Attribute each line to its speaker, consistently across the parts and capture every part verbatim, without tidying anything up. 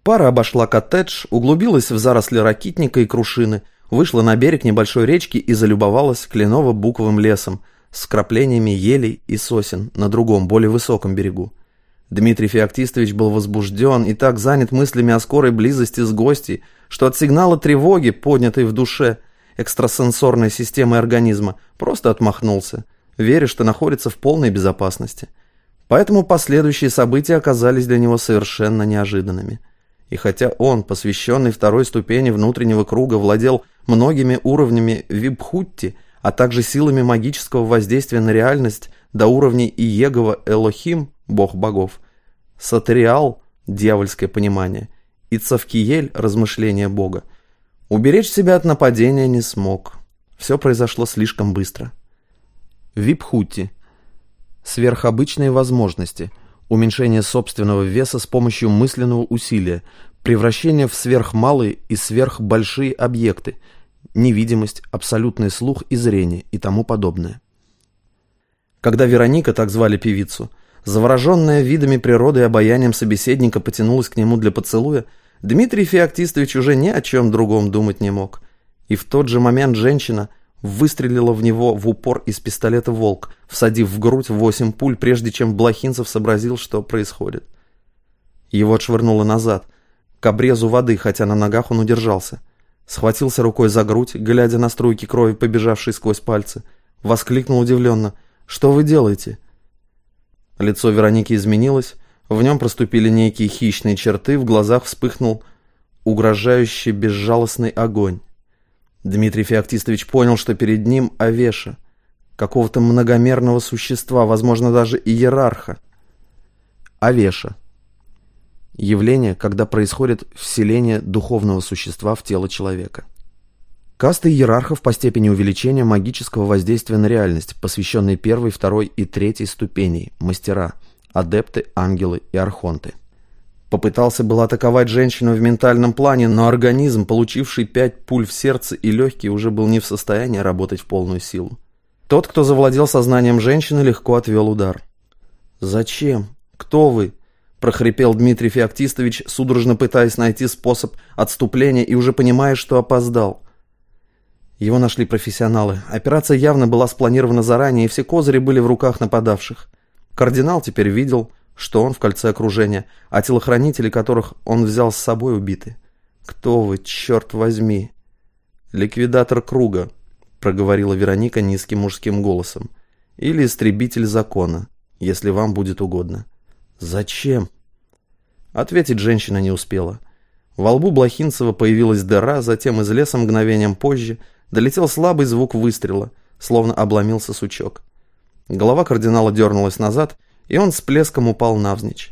Speaker 1: Пара обошла коттедж, углубилась в заросли ракитника и крушины, вышла на берег небольшой речки и залюбовалась кленово-буковым лесом с вкраплениями елей и сосен на другом, более высоком берегу. Дмитрий Феоктистович был возбужден и так занят мыслями о скорой близости с гостьей, что от сигнала тревоги, поднятой в душе экстрасенсорной системы организма, просто отмахнулся, веря, что находится в полной безопасности. Поэтому последующие события оказались для него совершенно неожиданными. И хотя он, посвященный второй ступени внутреннего круга, владел многими уровнями вибхутти, а также силами магического воздействия на реальность до уровней Иегова Элохим, бог богов, Сатериал, дьявольское понимание, и Цавкиель, размышление бога, уберечь себя от нападения не смог. Все произошло слишком быстро. Вибхутти. Сверхобычные возможности. Уменьшение собственного веса с помощью мысленного усилия, превращение в сверхмалые и сверхбольшие объекты, невидимость, абсолютный слух и зрение и тому подобное. Когда Вероника, так звали певицу, завороженная видами природы и обаянием собеседника, потянулась к нему для поцелуя, Дмитрий Феоктистович уже ни о чем другом думать не мог. И в тот же момент женщина выстрелила в него в упор из пистолета «Волк», всадив в грудь восемь пуль, прежде чем Блохинцев сообразил, что происходит. Его отшвырнуло назад, к обрезу воды, хотя на ногах он удержался. Схватился рукой за грудь, глядя на струйки крови, побежавшие сквозь пальцы. Воскликнул удивленно: «Что вы делаете?» Лицо Вероники изменилось, в нем проступили некие хищные черты, в глазах вспыхнул угрожающий безжалостный огонь. Дмитрий Феоктистович понял, что перед ним Авеша, какого-то многомерного существа, возможно, даже иерарха. Авеша. Явление, когда происходит вселение духовного существа в тело человека. Касты иерархов по степени увеличения магического воздействия на реальность, посвященные первой, второй и третьей ступеней, мастера, адепты, ангелы и архонты. Попытался был атаковать женщину в ментальном плане, но организм, получивший пять пуль в сердце и легкие, уже был не в состоянии работать в полную силу. Тот, кто завладел сознанием женщины, легко отвел удар. «Зачем? Кто вы?» – прохрипел Дмитрий Феоктистович, судорожно пытаясь найти способ отступления и уже понимая, что опоздал. Его нашли профессионалы. Операция явно была спланирована заранее, и все козыри были в руках нападавших. Кардинал теперь видел, что он в кольце окружения, а телохранители, которых он взял с собой, убиты. «Кто вы, черт возьми?» «Ликвидатор круга», — проговорила Вероника низким мужским голосом. «Или истребитель закона, если вам будет угодно». «Зачем?» Ответить женщина не успела. Во лбу Блохинцева появилась дыра, затем из леса мгновением позже долетел слабый звук выстрела, словно обломился сучок. Голова кардинала дернулась назад, и он с плеском упал навзничь.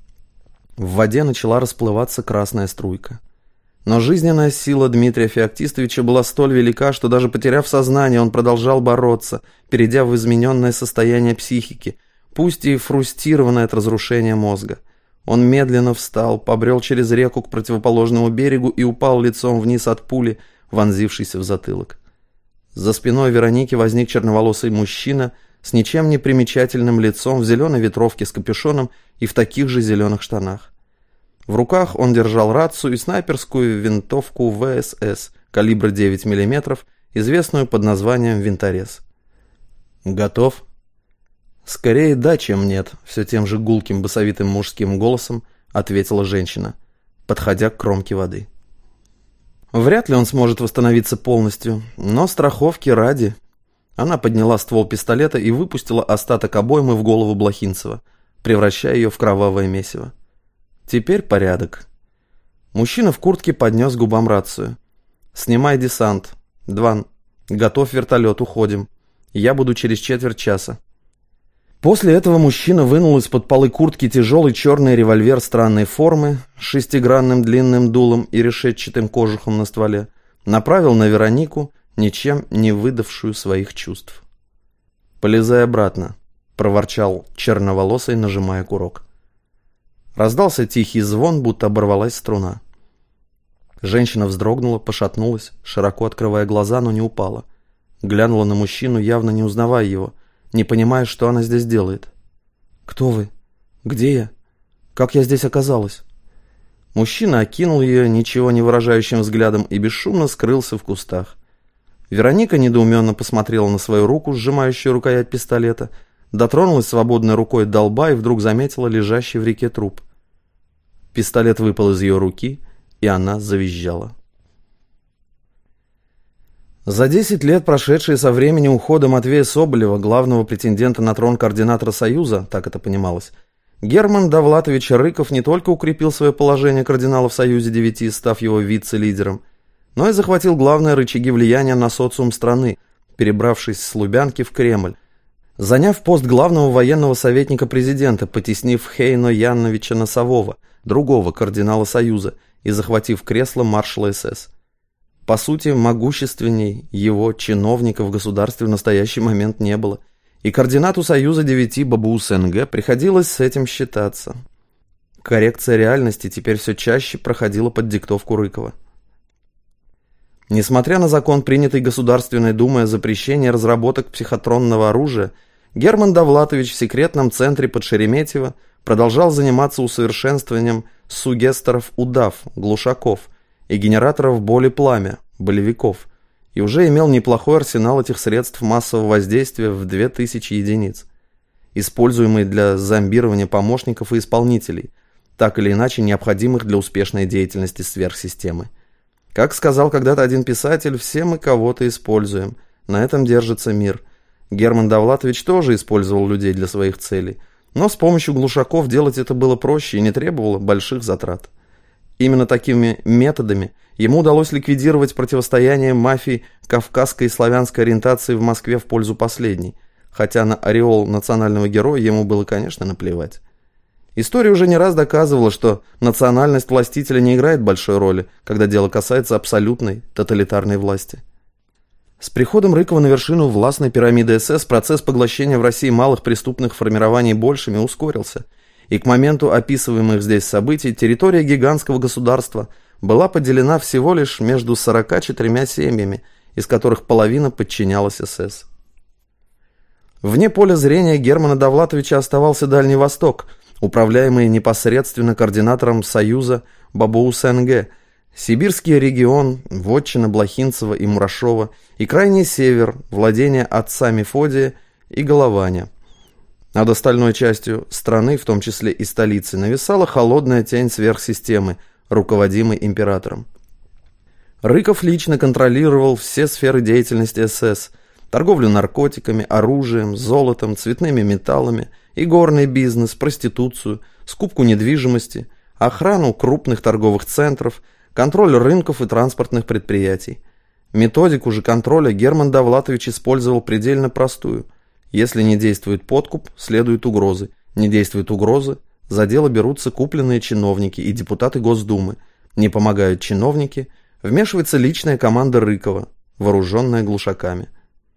Speaker 1: В воде начала расплываться красная струйка. Но жизненная сила Дмитрия Феоктистовича была столь велика, что даже потеряв сознание, он продолжал бороться, перейдя в измененное состояние психики, пусть и фрустированное от разрушения мозга. Он медленно встал, побрел через реку к противоположному берегу и упал лицом вниз от пули, вонзившейся в затылок. За спиной Вероники возник черноволосый мужчина с ничем не примечательным лицом, в зеленой ветровке с капюшоном и в таких же зеленых штанах. В руках он держал рацию и снайперскую винтовку вэ эс эс калибра девять миллиметров, известную под названием «Винторез». «Готов?» «Скорее да, чем нет», — все тем же гулким басовитым мужским голосом ответила женщина, подходя к кромке воды. Вряд ли он сможет восстановиться полностью, но страховки ради. Она подняла ствол пистолета и выпустила остаток обоймы в голову Блохинцева, превращая ее в кровавое месиво. Теперь порядок. Мужчина в куртке поднес к губам рацию. «Снимай десант. Дван. Готовь вертолет, уходим. Я буду через четверть часа». После этого мужчина вынул из-под полы куртки тяжелый черный револьвер странной формы с шестигранным длинным дулом и решетчатым кожухом на стволе, направил на Веронику, ничем не выдавшую своих чувств. «Полезай обратно», — проворчал черноволосый, нажимая курок. Раздался тихий звон, будто оборвалась струна. Женщина вздрогнула, пошатнулась, широко открывая глаза, но не упала. Глянула на мужчину, явно не узнавая его, не понимая, что она здесь делает. «Кто вы? Где я? Как я здесь оказалась?» Мужчина окинул ее ничего не выражающим взглядом и бесшумно скрылся в кустах. Вероника недоуменно посмотрела на свою руку, сжимающую рукоять пистолета, дотронулась свободной рукой до лба и вдруг заметила лежащий в реке труп. Пистолет выпал из ее руки, и она завизжала. За десять лет, прошедшие со времени ухода Матвея Соболева, главного претендента на трон координатора Союза, так это понималось, Герман Довлатович Рыков не только укрепил свое положение кардинала в Союзе девяти, став его вице-лидером, но и захватил главные рычаги влияния на социум страны, перебравшись с Лубянки в Кремль, заняв пост главного военного советника президента, потеснив Хейно Яновича Носового, другого кардинала Союза, и захватив кресло маршала СС. По сути, могущественней его чиновника в государстве в настоящий момент не было, и координату Союза девяти Бабуус Эн Гэ приходилось с этим считаться. Коррекция реальности теперь все чаще проходила под диктовку Рыкова. Несмотря на закон, принятый Государственной Думой о запрещении разработок психотронного оружия, Герман Довлатович в секретном центре под Шереметьево продолжал заниматься усовершенствованием сугесторов удав, глушаков, и генераторов боли пламя, болевиков, и уже имел неплохой арсенал этих средств массового воздействия в две тысячи единиц, используемые для зомбирования помощников и исполнителей, так или иначе необходимых для успешной деятельности сверхсистемы. Как сказал когда-то один писатель, все мы кого-то используем, на этом держится мир. Герман Довлатович тоже использовал людей для своих целей, но с помощью глушаков делать это было проще и не требовало больших затрат. Именно такими методами ему удалось ликвидировать противостояние мафии кавказской и славянской ориентации в Москве в пользу последней, хотя на ореол национального героя ему было, конечно, наплевать. История уже не раз доказывала, что национальность властителя не играет большой роли, когда дело касается абсолютной тоталитарной власти. С приходом Рыкова на вершину властной пирамиды СС процесс поглощения в России малых преступных формирований большими ускорился, и к моменту описываемых здесь событий территория гигантского государства была поделена всего лишь между сорока четырьмя семьями, из которых половина подчинялась СС. Вне поля зрения Германа Довлатовича оставался Дальний Восток, управляемый непосредственно координатором Союза Бабуус Эн Гэ, Сибирский регион, вотчина Блохинцева и Мурашова, и крайний север, владения отца Мефодия и Голованя. Над остальной частью страны, в том числе и столицы, нависала холодная тень сверхсистемы, руководимой императором. Рыков лично контролировал все сферы деятельности СС: торговлю наркотиками, оружием, золотом, цветными металлами, игорный бизнес, проституцию, скупку недвижимости, охрану крупных торговых центров, контроль рынков и транспортных предприятий. Методику же контроля Герман Довлатович использовал предельно простую. Если не действует подкуп, следуют угрозы. Не действуют угрозы, за дело берутся купленные чиновники и депутаты Госдумы. Не помогают чиновники, вмешивается личная команда Рыкова, вооруженная глушаками.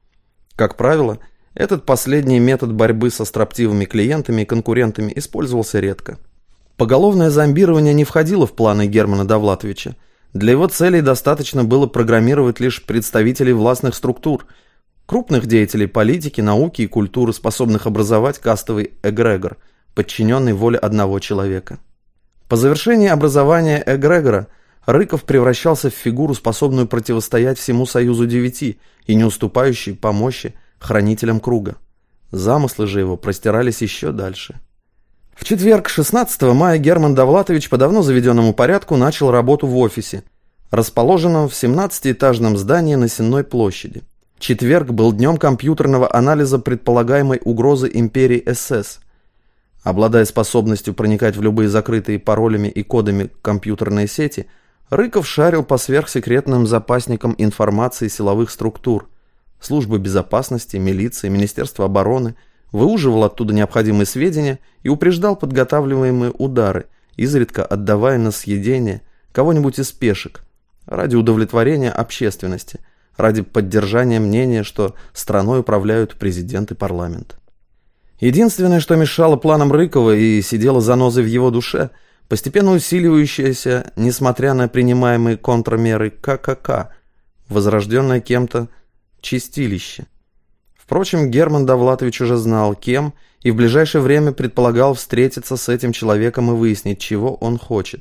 Speaker 1: Как правило, этот последний метод борьбы со строптивыми клиентами и конкурентами использовался редко. Поголовное зомбирование не входило в планы Германа Довлатовича. Для его целей достаточно было программировать лишь представителей властных структур, крупных деятелей политики, науки и культуры, способных образовать кастовый эгрегор, подчиненный воле одного человека. По завершении образования эгрегора Рыков превращался в фигуру, способную противостоять всему Союзу девяти и не уступающей по мощи хранителям круга. Замыслы же его простирались еще дальше. В четверг, шестнадцатого мая, Герман Довлатович по давно заведенному порядку начал работу в офисе, расположенном в семнадцатиэтажном здании на Сенной площади. Четверг был днем компьютерного анализа предполагаемой угрозы империи СС. Обладая способностью проникать в любые закрытые паролями и кодами компьютерные сети, Рыков шарил по сверхсекретным запасникам информации силовых структур, службы безопасности, милиции, Министерства обороны, выуживал оттуда необходимые сведения и упреждал подготавливаемые удары, изредка отдавая на съедение кого-нибудь из пешек, ради удовлетворения общественности, ради поддержания мнения, что страной управляют президент и парламент. Единственное, что мешало планам Рыкова и сидело занозой в его душе, постепенно усиливающееся, несмотря на принимаемые контрмеры ка ка ка, возрожденное кем-то чистилище. Впрочем, Герман Довлатович уже знал, кем, и в ближайшее время предполагал встретиться с этим человеком и выяснить, чего он хочет.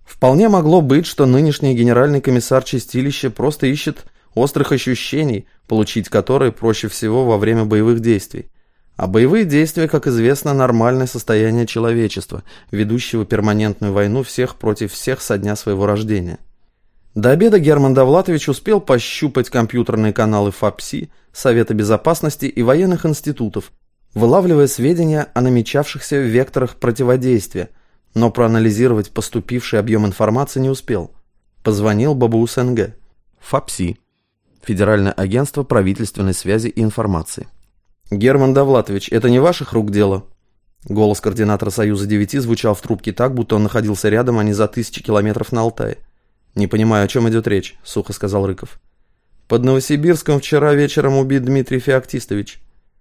Speaker 1: Вполне могло быть, что нынешний генеральный комиссар чистилища просто ищет острых ощущений, получить которые проще всего во время боевых действий. А боевые действия, как известно, нормальное состояние человечества, ведущего перманентную войну всех против всех со дня своего рождения. До обеда Герман Довлатович успел пощупать компьютерные каналы ФАПСИ, Совета Безопасности и военных институтов, вылавливая сведения о намечавшихся векторах противодействия, но проанализировать поступивший объем информации не успел. Позвонил БАБУ-СНГ. ФАПСИ. Федеральное агентство правительственной связи и информации. «Герман Довлатович, это не ваших рук дело?» Голос координатора Союза девяти звучал в трубке так, будто он находился рядом, а не за тысячи километров на Алтае. «Не понимаю, о чем идет речь», — сухо сказал Рыков. «Под Новосибирском вчера вечером убит Дмитрий Феоктистович».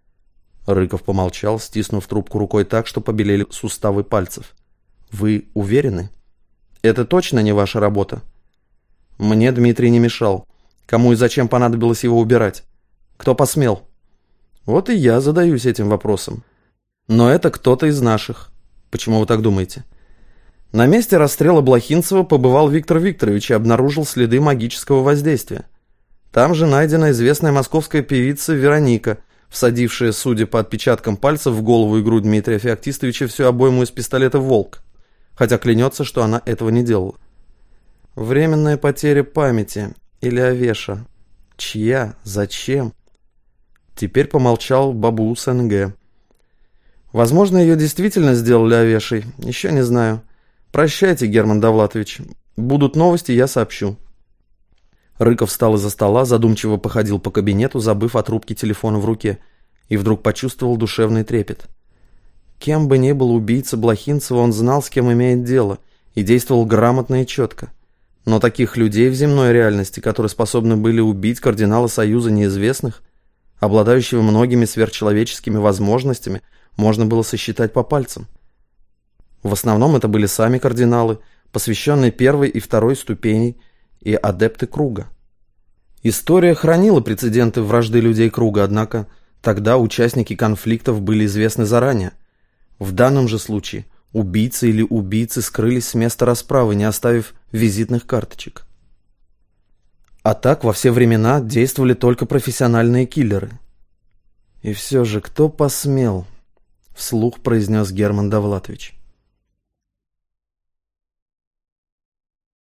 Speaker 1: Рыков помолчал, стиснув трубку рукой так, что побелели суставы пальцев. «Вы уверены? Это точно не ваша работа?» «Мне Дмитрий не мешал. Кому и зачем понадобилось его убирать? Кто посмел?» «Вот и я задаюсь этим вопросом. Но это кто-то из наших. Почему вы так думаете?» На месте расстрела Блохинцева побывал Виктор Викторович и обнаружил следы магического воздействия. Там же найдена известная московская певица Вероника, всадившая, судя по отпечаткам пальцев, в голову и грудь Дмитрия Феоктистовича всю обойму из пистолета «Волк», хотя клянется, что она этого не делала. Временная потеря памяти или Овеша. Чья? Зачем? Теперь помолчал БАБУ-СНГ. Возможно, ее действительно сделали Овешей, еще не знаю. Прощайте, Герман Довлатович. Будут новости, я сообщу. Рыков встал из-за стола, задумчиво походил по кабинету, забыв о трубке телефона в руке, и вдруг почувствовал душевный трепет. Кем бы ни был убийца Блохинцева, он знал, с кем имеет дело, и действовал грамотно и четко. Но таких людей в земной реальности, которые способны были убить кардинала Союза неизвестных, обладающего многими сверхчеловеческими возможностями, можно было сосчитать по пальцам. В основном это были сами кардиналы, посвященные первой и второй ступеней, и адепты Круга. История хранила прецеденты вражды людей Круга, однако тогда участники конфликтов были известны заранее. В данном же случае убийцы или убийцы скрылись с места расправы, не оставив визитных карточек. А так во все времена действовали только профессиональные киллеры. И все же, кто посмел? Вслух произнес Герман Довлатович.